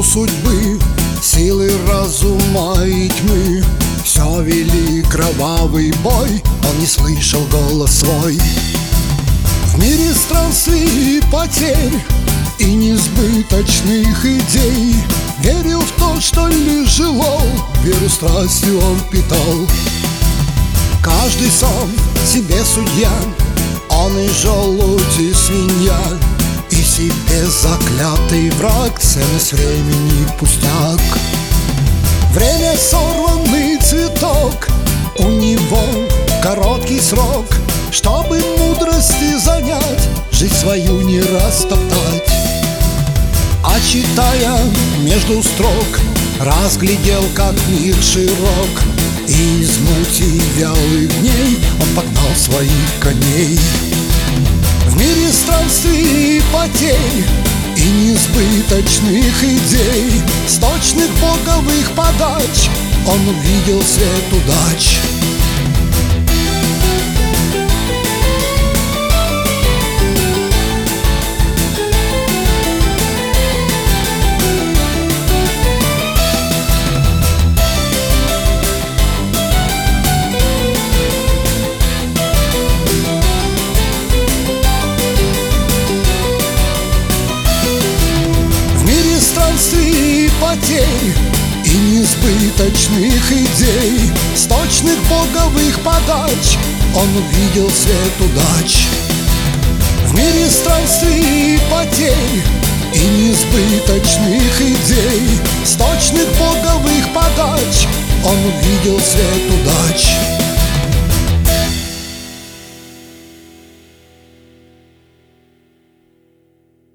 судьбы, силы разума и тьмы, все вели кровавый бой, он не слышал голос свой. В мире странствий и потерь и несбыточных идей верил в то, что лишь желал, веру страстью он питал. Каждый сам себе судья, он и желудь, и свинья, и себе заклятый враг, ценность времени пустяк. Время сорванный цветок, у него короткий срок, чтобы мудрости занять, жизнь свою не растоптать. А читая между строк, разглядел, как мир широк, и из мути вялых дней он погнал своих коней. В мире странствий и потерь и несбыточных идей, с точных боговых подач он увидел свет удач. Странствий и потерь и несбыточных идей, с точных боговых подач он увидел свет удач. В мире странствий и потерь и несбыточных идей, с точных боговых подач он увидел свет удач.